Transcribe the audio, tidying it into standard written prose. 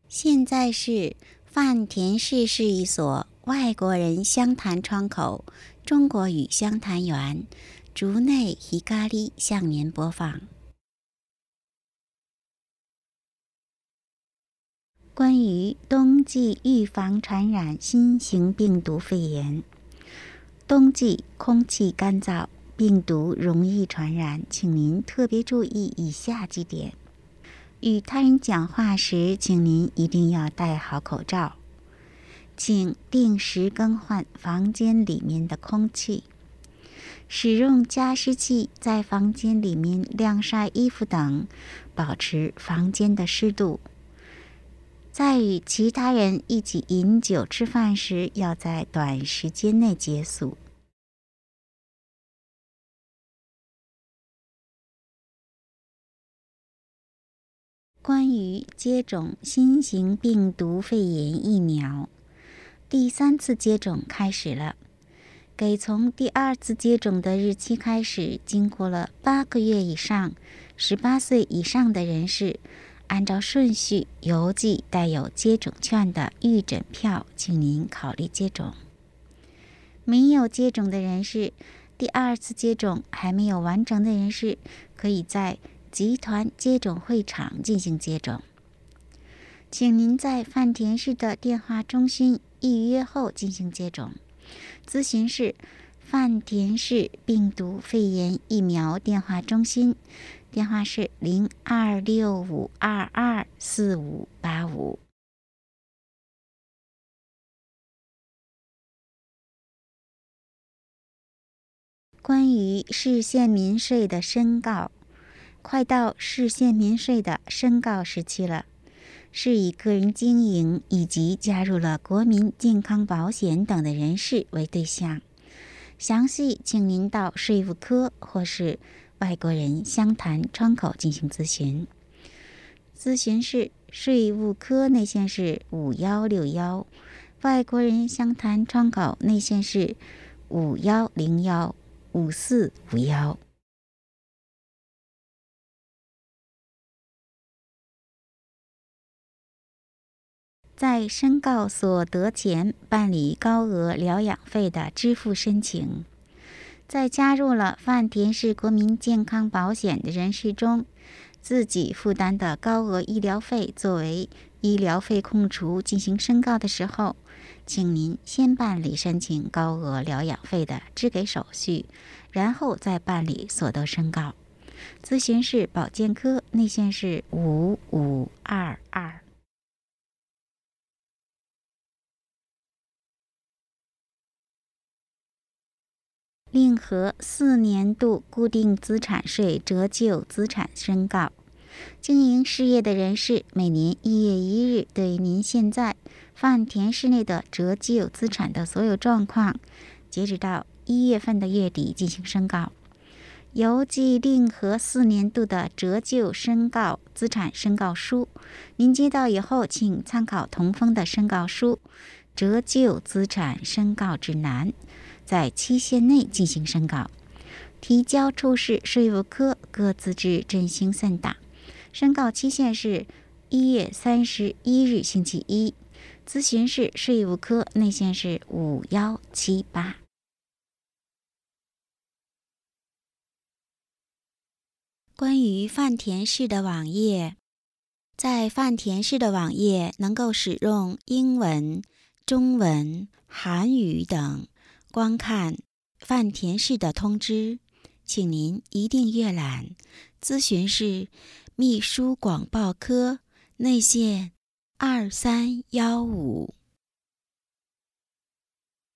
现在是饭田市市一所外国人湘潭窗口中国语湘潭园竹内Hikari向您播放关于冬季预防传染新型病毒肺炎。冬季空气干燥，病毒容易传染，请您特别注意以下几点。与他人讲话时，请您一定要戴好口罩。请定时更换房间里面的空气。使用加湿器在房间里面晾晒衣服等，保持房间的湿度。在与其他人一起饮酒吃饭时，要在短时间内结束。关于接种新型病毒肺炎疫苗，第3次接种开始了。给从第2次接种的日期开始，经过了8个月以上、18岁以上的人士，按照顺序邮寄带有接种券的预诊票，请您考虑接种。没有接种的人士，第2次接种还没有完成的人士，可以在集团接种会场进行接种。请您在饭田市的电话中心预约后进行接种。咨询是饭田市病毒肺炎疫苗电话中心，电话是0265224585。关于市县民税的申告，快到市县民税的申告时期了。是以个人经营以及加入了国民健康保险等的人士为对象。详细请您到税务科或是外国人湘潭窗口进行咨询。咨询是税务科内线是5161，外国人湘潭窗口内线是51015451。在申告所得前办理高额疗养费的支付申请。在加入了饭田市国民健康保险的人士中，自己负担的高额医疗费作为医疗费控除进行申告的时候，请您先办理申请高额疗养费的支给手续，然后再办理所得申告。咨询是保健科内线是5522。令和4年度固定资产税折旧资产申告。经营事业的人士，每年1月1日对您现在饭田市内的折旧资产的所有状况，截止到1月份的月底进行申告。邮寄令和4年度的折旧申告资产申告书，您接到以后，请参考同封的申告书《折旧资产申告指南》，在期限内进行申告。提交处是税务科各自治振兴森打。申告期限是1月31日星期一。咨询是税务科内线是5178。关于饭田市的网页，在饭田市的网页能够使用英文、中文、韩语等观看饭田市的通知，请您一定阅览。咨询是秘书广报科内线2315。